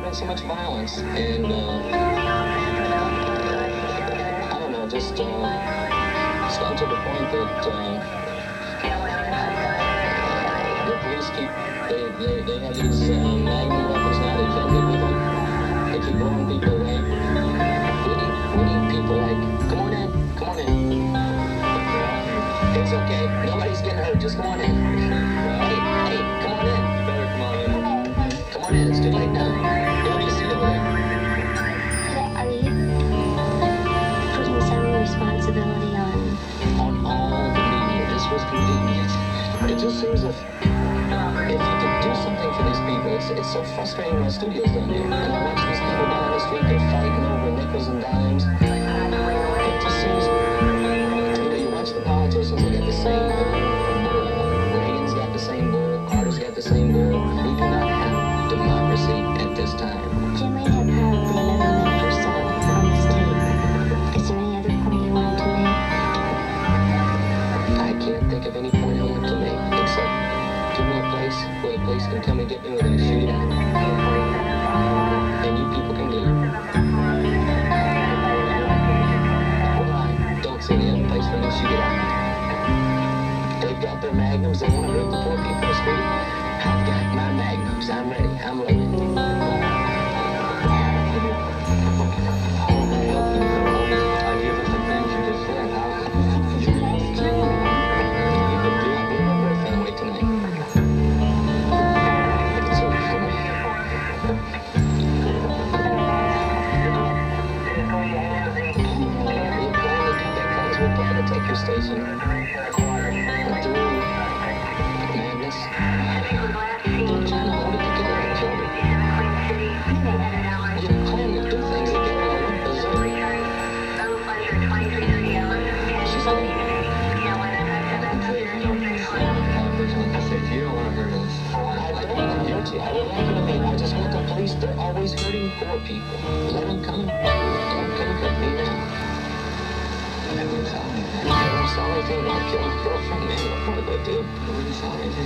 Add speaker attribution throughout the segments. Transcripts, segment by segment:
Speaker 1: having so much violence, and I don't know, just it's gotten to the point that the police they have these magnum weapons now. They can't get with them. They keep blowing people away. We need people like, come on in. It's okay. Nobody's getting hurt. Just come on in. Hey, come on in. Better come on in. Come on in. It's too late now. What do you see over there?
Speaker 2: Are you putting some responsibility on
Speaker 1: all the media? This was convenient. It just seems if you could do something for these people, it's so frustrating in my studios down here. And I watch these people down the street, they're fighting over nickels and dimes. It just seems, you watch the politicians, they got the same goal. Reagan's got the same goal. Carter's got the same goal. We do not have democracy at this time.
Speaker 2: Jim, we have probably another minute or so on this tape. Is there any other point you want to make?
Speaker 1: I can't think of any point I want to make except give me a place where the police can come and get me within a shoot at. And you people can leave. Well, I don't see any other place for me to shoot at. They've got their magnums. They want to hurt the poor people in the street. I've got my magnums. I'm ready. I'm loaded. Take your station. Madness. I'm trying to hold it together and children. You plan to do things that get all up bizarre. She's like, I said, you don't want to hurt us. I don't want to hurt you. I would like you to mean, I just want the police, they're always hurting poor people. Let them come. Don't come hurt me now. I never saw anything. I never saw anything about killing a girlfriend, man. What am I gonna do? I never saw anything.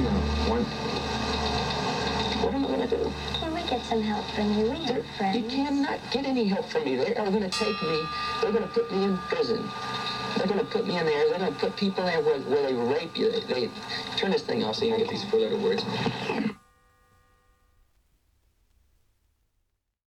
Speaker 1: What am I gonna do?
Speaker 2: Can we get some help from you? We have friends.
Speaker 1: You cannot get any help from me. They are gonna take me. They're gonna put me in prison. They're gonna put me in there. They're gonna put people in there where they rape you. They turn this thing off so you can get these 4-letter words.